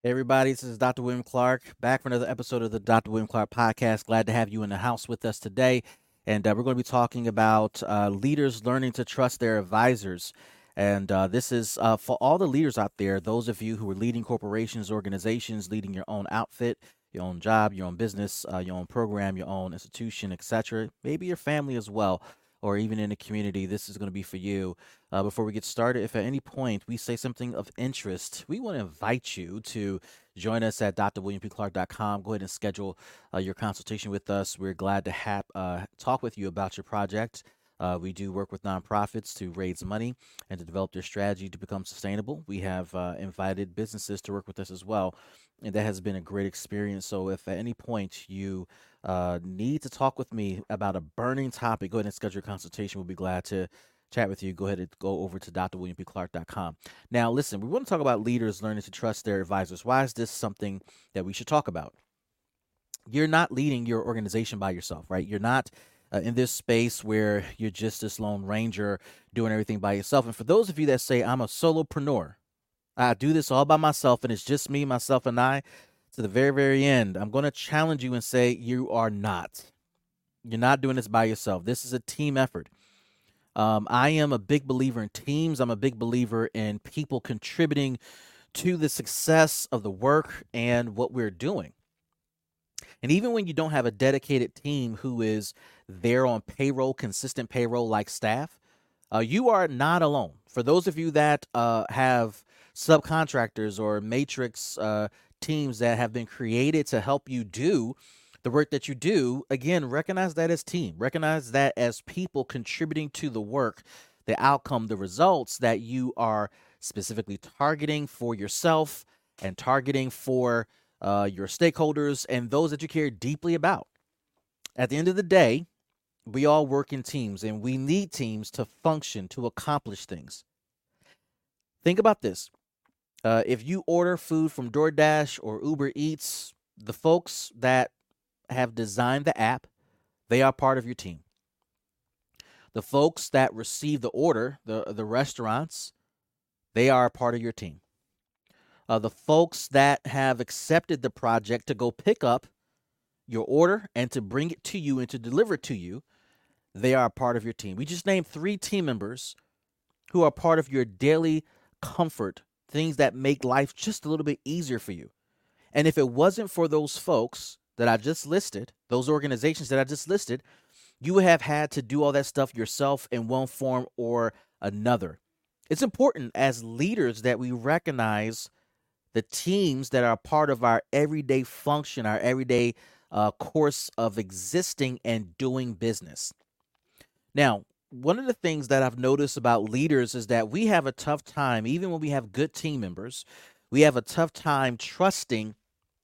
Hey everybody, this is Dr. William Clark back for another episode of the Dr. William Clark podcast. Glad to have you in the house with us today. And we're going to be talking about leaders learning to trust their advisors. And this is for all the leaders out there, those of you who are leading corporations, organizations, leading your own outfit, your own job, your own business, your own program, your own institution, etc. Maybe your family as well, or even in the community. This is going to be for you. Before we get started, if at any point we say something of interest, we want to invite you to join us at drwilliampclark.com. Go ahead and schedule your consultation with us. We're glad to talk with you about your project. We do work with nonprofits to raise money and to develop their strategy to become sustainable. We have invited businesses to work with us as well, and that has been a great experience. So, if at any point you need to talk with me about a burning topic, go ahead and schedule your consultation. We'll be glad to chat with you. Go ahead and go over to drwilliampclark.com. Now, listen, we want to talk about leaders learning to trust their advisors. Why is this something that we should talk about? You're not leading your organization by yourself, right? You're not in this space where you're just this lone ranger doing everything by yourself. And for those of you that say, I'm a solopreneur, I do this all by myself and it's just me, myself, and I, to the very, very end, I'm going to challenge you and say, you are not. You're not doing this by yourself. This is a team effort. I am a big believer in teams. I'm a big believer in people contributing to the success of the work and what we're doing. And even when you don't have a dedicated team who is there on payroll, consistent payroll like staff, you are not alone. For those of you that have subcontractors or matrix teams that have been created to help you do the work that you do, again, recognize that as team. Recognize that as people contributing to the work, the outcome, the results that you are specifically targeting for yourself and targeting for your stakeholders and those that you care deeply about. At the end of the day, we all work in teams and we need teams to function, to accomplish things. Think about this. If you order food from DoorDash or Uber Eats, the folks that have designed the app, they are part of your team. The folks that receive the order, the restaurants, they are a part of your team. The folks that have accepted the project to go pick up your order and to bring it to you and to deliver it to you, they are a part of your team. We just named 3 team members who are part of your daily comfort, things that make life just a little bit easier for you. And if it wasn't for those folks that I just listed, those organizations that I just listed, you would have had to do all that stuff yourself in one form or another. It's important as leaders that we recognize the teams that are part of our everyday function, our everyday course of existing and doing business. Now, one of the things that I've noticed about leaders is that we have a tough time, even when we have good team members, we have a tough time trusting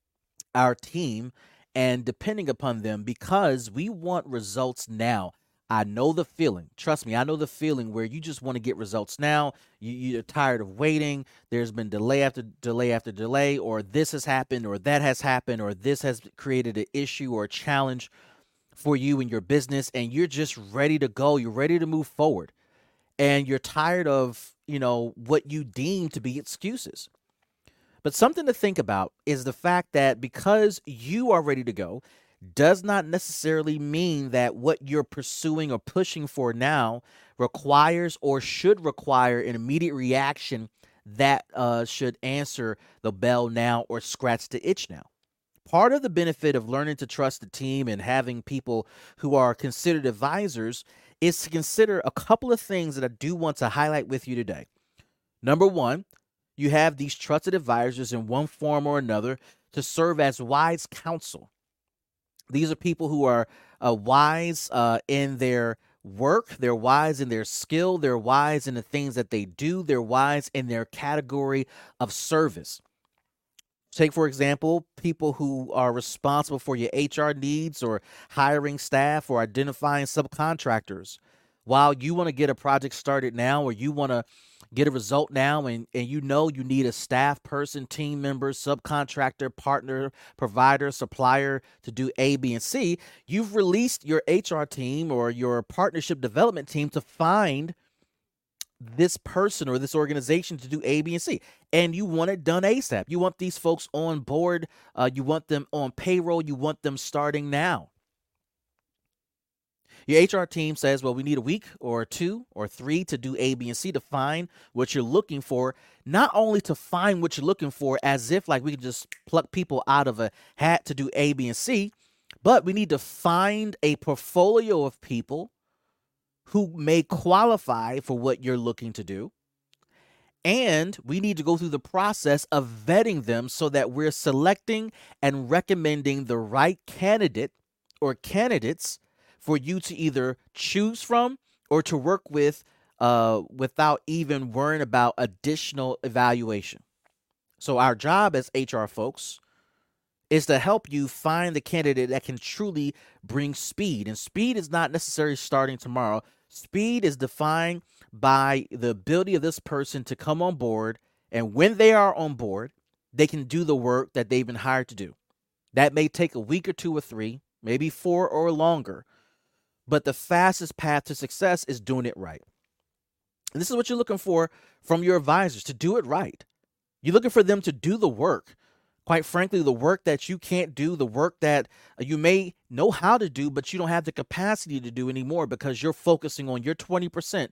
our team and depending upon them because we want results now. I know the feeling. Trust me, I know the feeling where you just want to get results now. You're tired of waiting. There's been delay after delay after delay, or this has happened, or that has happened, or this has created an issue or a challenge for you and your business, and you're just ready to go. You're ready to move forward, and you're tired of what you deem to be excuses. But something to think about is the fact that because you are ready to go does not necessarily mean that what you're pursuing or pushing for now requires or should require an immediate reaction that should answer the bell now or scratch the itch now. Part of the benefit of learning to trust the team and having people who are considered advisors is to consider a couple of things that I do want to highlight with you today. Number one, you have these trusted advisors in one form or another to serve as wise counsel. These are people who are wise in their work, they're wise in their skill, they're wise in the things that they do, they're wise in their category of service. Take, for example, people who are responsible for your HR needs or hiring staff or identifying subcontractors. While you want to get a project started now or you want to get a result now and you know you need a staff person, team member, subcontractor, partner, provider, supplier to do A, B, and C, you've released your HR team or your partnership development team to find this person or this organization to do A, B, and C, and you want it done ASAP. You want these folks on board. You want them on payroll. You want them starting now. Your HR team says, well, we need a week or two or three to do A, B, and C to find what you're looking for. Not only to find what you're looking for, as if like we could just pluck people out of a hat to do A, B, and C, but we need to find a portfolio of people who may qualify for what you're looking to do. And we need to go through the process of vetting them so that we're selecting and recommending the right candidate or candidates for you to either choose from or to work with without even worrying about additional evaluation. So our job as HR folks is to help you find the candidate that can truly bring speed. And speed is not necessarily starting tomorrow. Speed is defined by the ability of this person to come on board, and when they are on board, they can do the work that they've been hired to do. That may take a week or two or three, maybe 4 or longer, but the fastest path to success is doing it right. And this is what you're looking for from your advisors, to do it right. You're looking for them to do the work. Quite frankly, the work that you can't do, the work that you may know how to do, but you don't have the capacity to do anymore because you're focusing on your 20%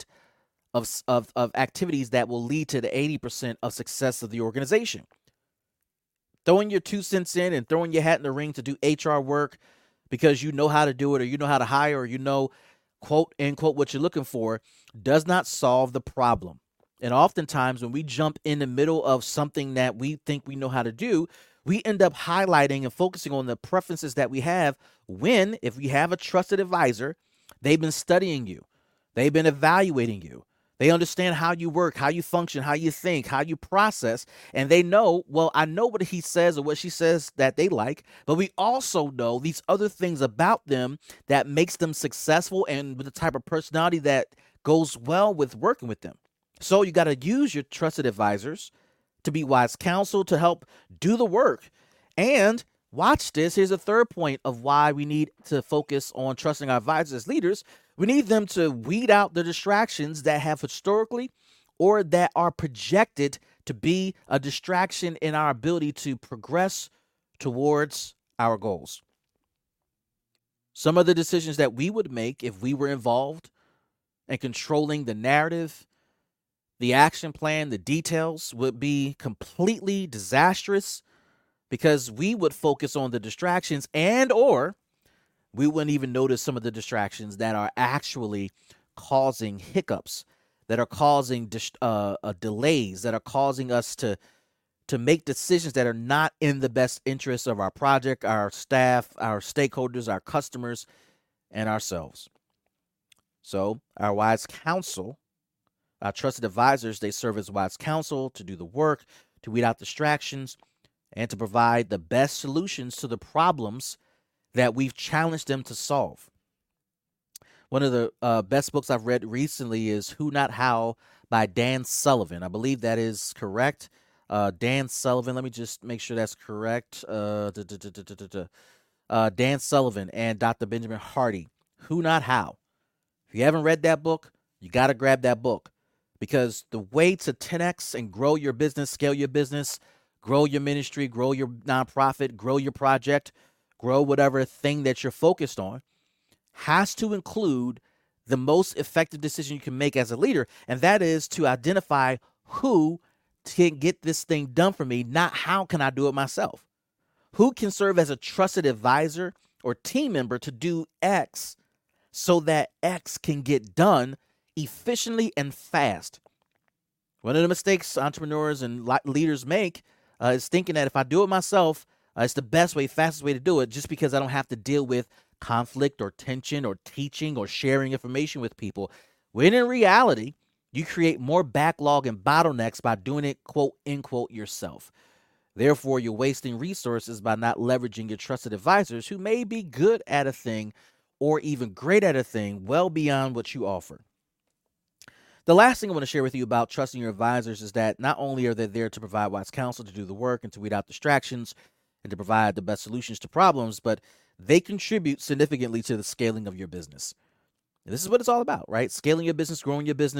of activities that will lead to the 80% of success of the organization. Throwing your 2 cents in and throwing your hat in the ring to do HR work because you know how to do it, or you know how to hire, or you know, quote unquote, what you're looking for, does not solve the problem. And oftentimes when we jump in the middle of something that we think we know how to do, we end up highlighting and focusing on the preferences that we have when, if we have a trusted advisor, they've been studying you, they've been evaluating you, they understand how you work, how you function, how you think, how you process, and they know, well, I know what he says or what she says that they like, but we also know these other things about them that makes them successful and with the type of personality that goes well with working with them. So you got to use your trusted advisors to be wise counsel to help do the work. And watch this. Here's a third point of why we need to focus on trusting our advisors as leaders. We need them to weed out the distractions that have historically or that are projected to be a distraction in our ability to progress towards our goals. Some of the decisions that we would make if we were involved in controlling the narrative, the action plan, the details would be completely disastrous because we would focus on the distractions, and or we wouldn't even notice some of the distractions that are actually causing hiccups, that are causing delays, that are causing us to make decisions that are not in the best interest of our project, our staff, our stakeholders, our customers, and ourselves. So our wise counsel, our trusted advisors, they serve as wise counsel to do the work, to weed out distractions, and to provide the best solutions to the problems that we've challenged them to solve. One of the best books I've read recently is Who Not How by Dan Sullivan. I believe that is correct. Dan Sullivan, let me just make sure that's correct. Dan Sullivan and Dr. Benjamin Hardy, Who Not How. If you haven't read that book, you got to grab that book. Because the way to 10x and grow your business, scale your business, grow your ministry, grow your nonprofit, grow your project, grow whatever thing that you're focused on, has to include the most effective decision you can make as a leader. And that is to identify who can get this thing done for me, not how can I do it myself. Who can serve as a trusted advisor or team member to do X so that X can get done efficiently and fast. One of the mistakes entrepreneurs and leaders make is thinking that if I do it myself, it's the best way, fastest way to do it, just because I don't have to deal with conflict or tension or teaching or sharing information with people. When in reality, you create more backlog and bottlenecks by doing it, quote, unquote, yourself. Therefore, you're wasting resources by not leveraging your trusted advisors who may be good at a thing or even great at a thing well beyond what you offer. The last thing I want to share with you about trusting your advisors is that not only are they there to provide wise counsel, to do the work, and to weed out distractions, and to provide the best solutions to problems, but they contribute significantly to the scaling of your business. And this is what it's all about, right? Scaling your business, growing your business,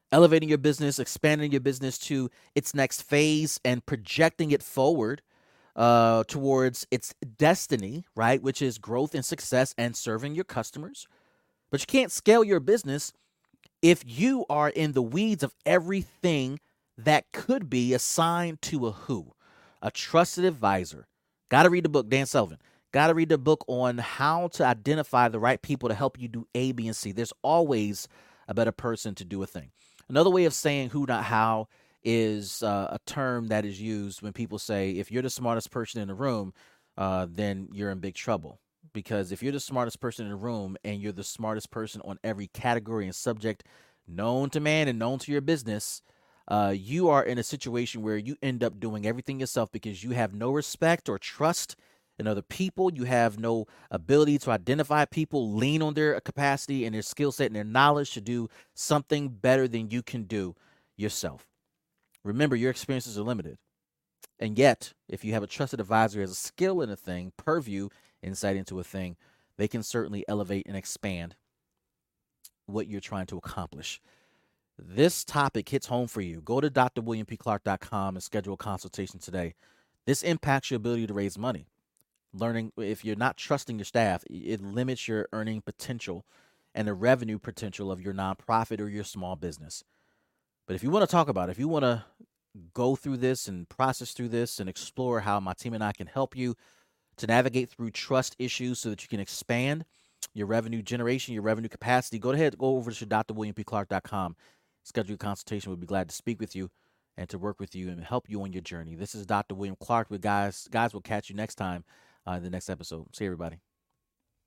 elevating your business, expanding your business to its next phase, and projecting it forward towards its destiny, right? Which is growth and success and serving your customers. But you can't scale your business if you are in the weeds of everything that could be assigned to a trusted advisor. Got to read the book, Dan Sullivan. Got to read the book on how to identify the right people to help you do A, B, and C. There's always a better person to do a thing. Another way of saying who, not how, is a term that is used when people say, if you're the smartest person in the room, then you're in big trouble. Because if you're the smartest person in the room and you're the smartest person on every category and subject known to man and known to your business, you are in a situation where you end up doing everything yourself because you have no respect or trust in other people. You have no ability to identify people, lean on their capacity and their skill set and their knowledge to do something better than you can do yourself. Remember, your experiences are limited. And yet, if you have a trusted advisor who has a skill in a thing, purview, insight into a thing, they can certainly elevate and expand what you're trying to accomplish. This topic hits home for you. Go to drwilliampclark.com and schedule a consultation today. This impacts your ability to raise money. Learning, if you're not trusting your staff, it limits your earning potential and the revenue potential of your nonprofit or your small business. But if you want to talk about it, if you want to go through this and process through this and explore how my team and I can help you to navigate through trust issues so that you can expand your revenue generation, your revenue capacity, go over to drwilliampclark.com. Schedule a consultation. We'd be glad to speak with you and to work with you and help you on your journey. This is Dr. William Clark with guys. Guys, we'll catch you next time in the next episode. See you, everybody.